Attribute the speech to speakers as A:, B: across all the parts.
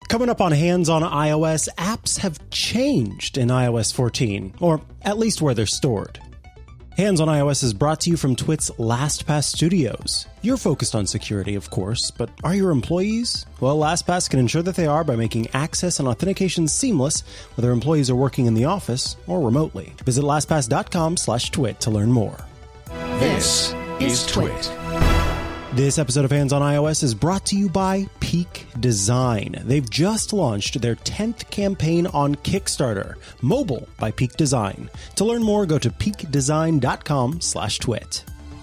A: Coming up on Hands on iOS, apps have changed in iOS 14, or at least where they're stored. Hands on iOS is brought to you from Twit's LastPass Studios. You're focused on security, of course, but are your employees? Well, LastPass can ensure that they are by making access and authentication seamless, whether employees are working in the office or remotely. Visit lastpass.com/twit to learn more.
B: This is Twit.
A: This episode of Hands on iOS is brought to you by Peak Design. They've just launched their 10th campaign on Kickstarter, Mobile by Peak Design. To learn more, go to peakdesign.com/twit.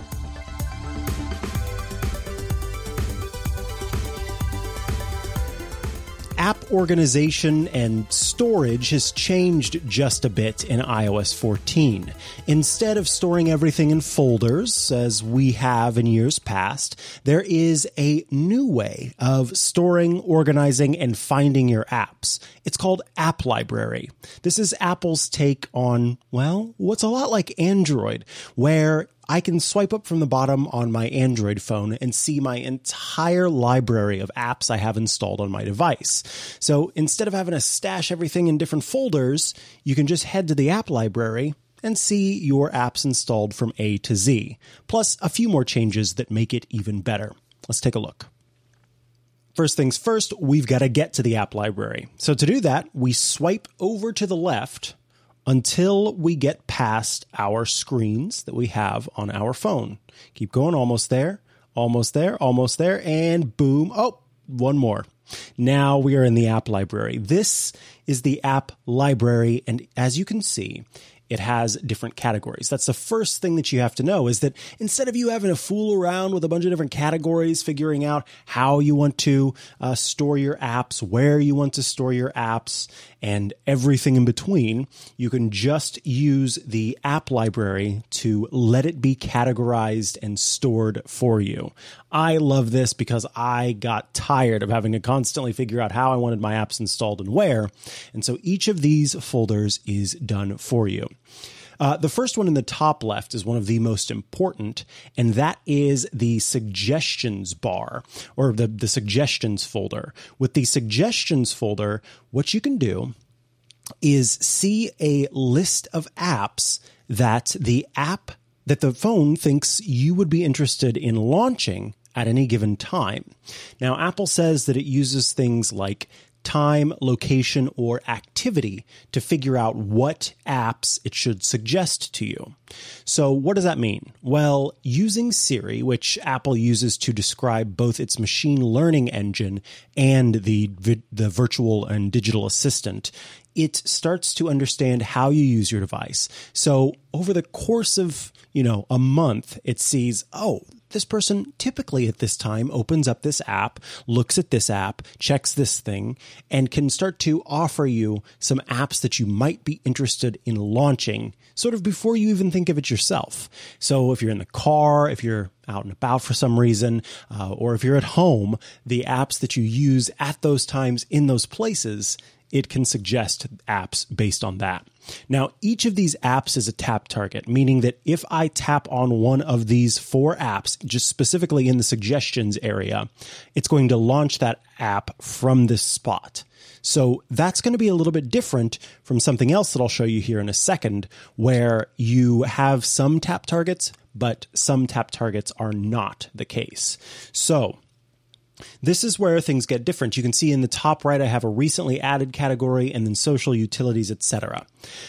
A: App organization and storage has changed just a bit in iOS 14. Instead of storing everything in folders, as we have in years past, there is a new way of storing, organizing, and finding your apps. It's called App Library. This is Apple's take on, well, what's a lot like Android, where I can swipe up from the bottom on my Android phone and see my entire library of apps I have installed on my device. So instead of having to stash everything in different folders, you can just head to the app library and see your apps installed from A to Z, plus a few more changes that make it even better. Let's take a look. First things first, we've got to get to the app library. So to do that, we swipe over to the left until we get past our screens that we have on our phone. Keep going, almost there, almost there, almost there, and boom. Oh, one more. Now we are in the app library. This is the app library, and as you can see, it has different categories. That's the first thing that you have to know, is that instead of you having to fool around with a bunch of different categories, figuring out how you want to store your apps, where you want to store your apps, and everything in between, you can just use the app library to let it be categorized and stored for you. I love this because I got tired of having to constantly figure out how I wanted my apps installed and where. And so each of these folders is done for you. The first one in the top left is one of the most important, and that is the suggestions bar, or the suggestions folder. With the suggestions folder, what you can do is see a list of apps that the phone thinks you would be interested in launching at any given time. Now, Apple says that it uses things like time, location, or activity to figure out what apps it should suggest to you. So what does that mean? Well, using Siri, which Apple uses to describe both its machine learning engine and the virtual and digital assistant, it starts to understand how you use your device. So over the course of, a month, it sees, oh, this person typically at this time opens up this app, looks at this app, checks this thing, and can start to offer you some apps that you might be interested in launching sort of before you even think of it yourself. So if you're in the car, if you're out and about for some reason, or if you're at home, the apps that you use at those times in those places, it can suggest apps based on that. Now, each of these apps is a tap target, meaning that if I tap on one of these 4 apps, just specifically in the suggestions area, it's going to launch that app from this spot. So that's going to be a little bit different from something else that I'll show you here in a second, where you have some tap targets, but some tap targets are not the case. So this is where things get different. You can see in the top right, I have a recently added category and then social utilities, etc.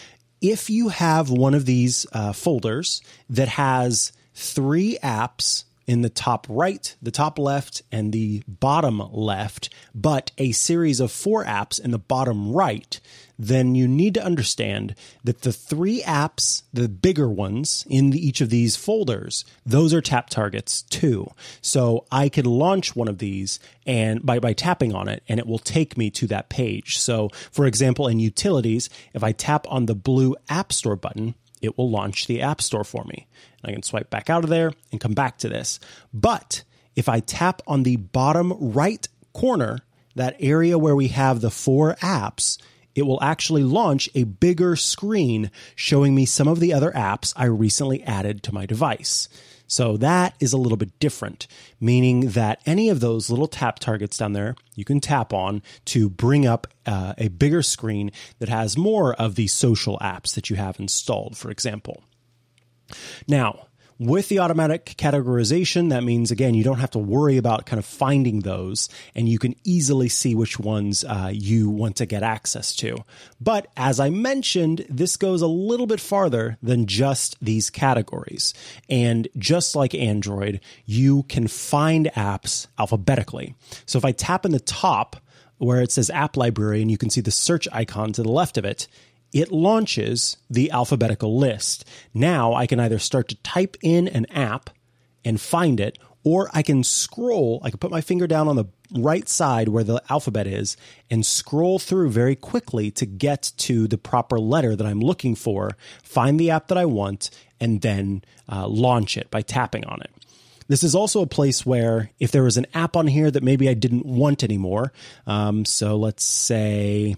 A: If you have one of these folders that has 3 apps in the top right, the top left, and the bottom left, but a series of 4 apps in the bottom right, then you need to understand that the 3 apps, the bigger ones in each of these folders, those are tap targets too. So I could launch one of these and by tapping on it, and it will take me to that page. So for example, in utilities, if I tap on the blue App Store button, it will launch the App Store for me. And I can swipe back out of there and come back to this. But if I tap on the bottom right corner, that area where we have the 4 apps, it will actually launch a bigger screen showing me some of the other apps I recently added to my device. So that is a little bit different, meaning that any of those little tap targets down there, you can tap on to bring up a bigger screen that has more of the social apps that you have installed, for example. Now, with the automatic categorization, that means, again, you don't have to worry about kind of finding those, and you can easily see which ones you want to get access to. But as I mentioned, this goes a little bit farther than just these categories. And just like Android, you can find apps alphabetically. So if I tap in the top where it says App Library, and you can see the search icon to the left of it, it launches the alphabetical list. Now I can either start to type in an app and find it, or I can scroll. I can put my finger down on the right side where the alphabet is and scroll through very quickly to get to the proper letter that I'm looking for, find the app that I want, and then launch it by tapping on it. This is also a place where if there was an app on here that maybe I didn't want anymore, so let's say,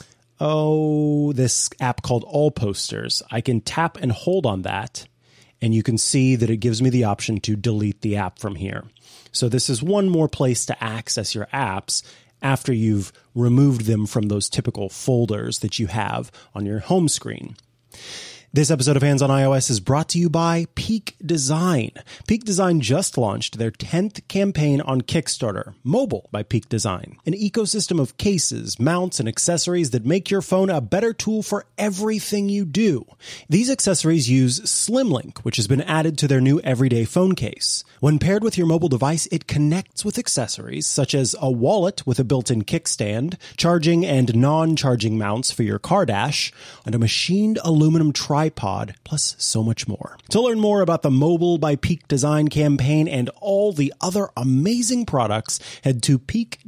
A: this app called All Posters. I can tap and hold on that, and you can see that it gives me the option to delete the app from here. So this is one more place to access your apps after you've removed them from those typical folders that you have on your home screen. This episode of Hands on iOS is brought to you by Peak Design. Peak Design just launched their 10th campaign on Kickstarter, Mobile by Peak Design, an ecosystem of cases, mounts, and accessories that make your phone a better tool for everything you do. These accessories use SlimLink, which has been added to their new everyday phone case. When paired with your mobile device, it connects with accessories such as a wallet with a built-in kickstand, charging and non-charging mounts for your car dash, and a machined aluminum tripod, plus so much more. To learn more about the Mobile by Peak Design campaign and all the other amazing products, head to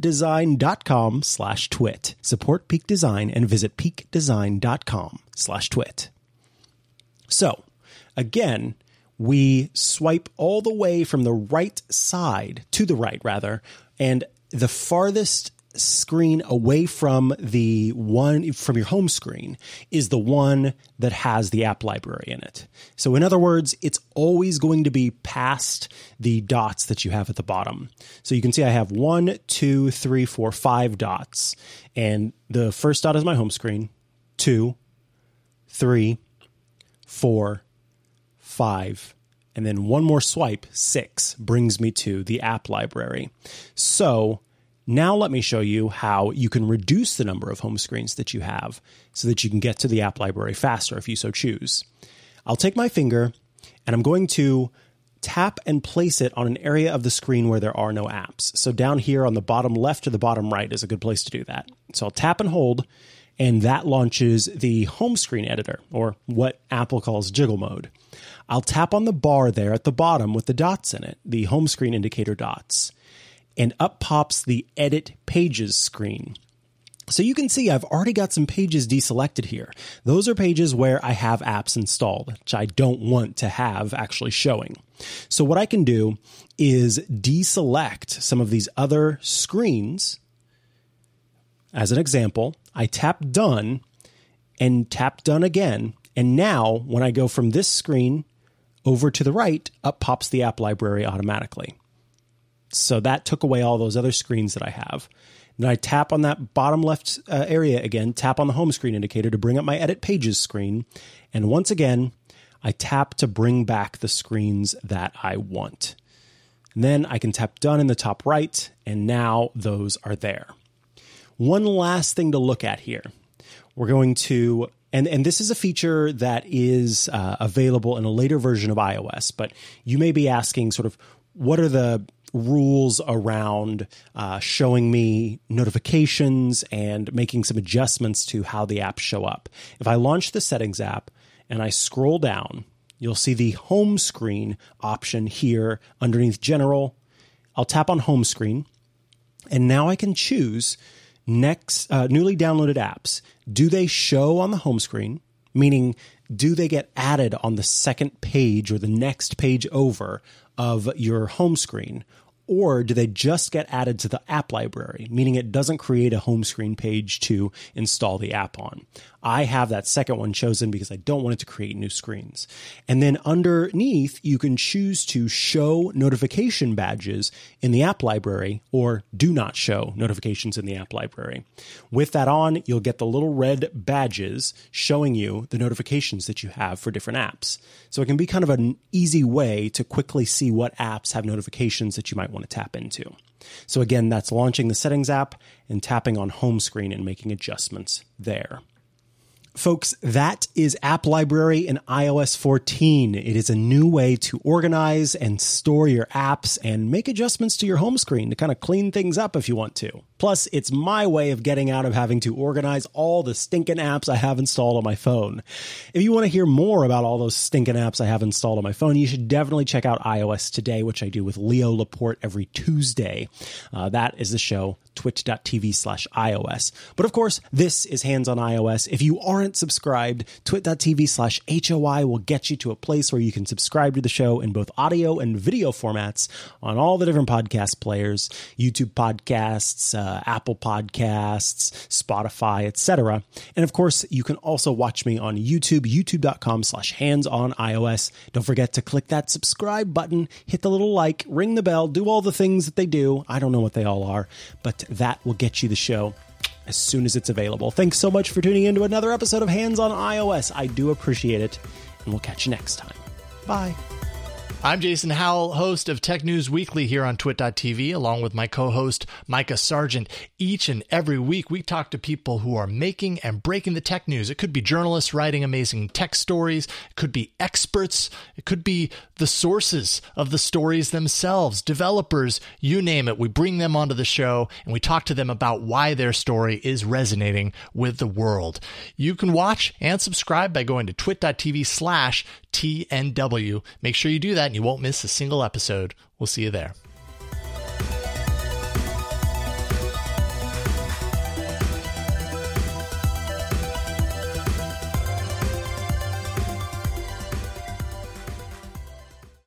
A: peakdesign.com/twit. Support Peak Design and visit peakdesign.com/twit. So, again, we swipe all the way from the right side, to the right rather, and the farthest screen away from the one from your home screen is the one that has the app library in it. So in other words, it's always going to be past the dots that you have at the bottom. So you can see I have 1, 2, 3, 4, 5 dots. And the first dot is my home screen, 2, 3, 4, 5, and then one more swipe, 6, brings me to the app library. So now let me show you how you can reduce the number of home screens that you have so that you can get to the app library faster if you so choose. I'll take my finger and I'm going to tap and place it on an area of the screen where there are no apps. So down here on the bottom left or the bottom right is a good place to do that. So I'll tap and hold, and that launches the home screen editor, or what Apple calls jiggle mode. I'll tap on the bar there at the bottom with the dots in it, the home screen indicator dots, and up pops the Edit Pages screen. So you can see I've already got some pages deselected here. Those are pages where I have apps installed, which I don't want to have actually showing. So what I can do is deselect some of these other screens. As an example, I tap Done and tap Done again. And now when I go from this screen over to the right, up pops the app library automatically. So that took away all those other screens that I have. Then I tap on that bottom left area again, tap on the home screen indicator to bring up my Edit Pages screen. And once again, I tap to bring back the screens that I want. And then I can tap Done in the top right, and now those are there. One last thing to look at here. We're going to, and this is a feature that is available in a later version of iOS, but you may be asking sort of, what are the rules around showing me notifications and making some adjustments to how the apps show up? If I launch the Settings app and I scroll down, you'll see the home screen option here underneath General. I'll tap on home screen, and now I can choose next newly downloaded apps. Do they show on the home screen? Meaning, do they get added on the second page or the next page over of your home screen? or do they just get added to the app library, meaning it doesn't create a home screen page to install the app on? I have that second one chosen because I don't want it to create new screens. And then underneath, you can choose to show notification badges in the app library or do not show notifications in the app library. With that on, you'll get the little red badges showing you the notifications that you have for different apps. So it can be kind of an easy way to quickly see what apps have notifications that you might want to tap into. So again, that's launching the Settings app and tapping on home screen and making adjustments there. Folks, that is App Library in iOS 14. It is a new way to organize and store your apps and make adjustments to your home screen to kind of clean things up if you want to. Plus, it's my way of getting out of having to organize all the stinking apps I have installed on my phone. If you want to hear more about all those stinking apps I have installed on my phone, you should definitely check out iOS Today, which I do with Leo Laporte every Tuesday. That is the show, twit.tv/iOS. But of course, this is Hands on iOS. If you aren't subscribed, twit.tv/HOI will get you to a place where you can subscribe to the show in both audio and video formats on all the different podcast players, YouTube podcasts, Apple Podcasts, Spotify, etc. And of course, you can also watch me on YouTube, youtube.com/handsoniOS. Don't forget to click that subscribe button, hit the little like, ring the bell, do all the things that they do. I don't know what they all are, but that will get you the show as soon as it's available. Thanks so much for tuning in to another episode of Hands on iOS. I do appreciate it, and we'll catch you next time. Bye.
C: I'm Jason Howell, host of Tech News Weekly here on twit.tv, along with my co-host Micah Sargent. Each and every week, we talk to people who are making and breaking the tech news. It could be journalists writing amazing tech stories. It could be experts. It could be the sources of the stories themselves, developers, you name it. We bring them onto the show, and we talk to them about why their story is resonating with the world. You can watch and subscribe by going to twit.tv/TNW. Make sure you do that, and you won't miss a single episode. We'll see you there.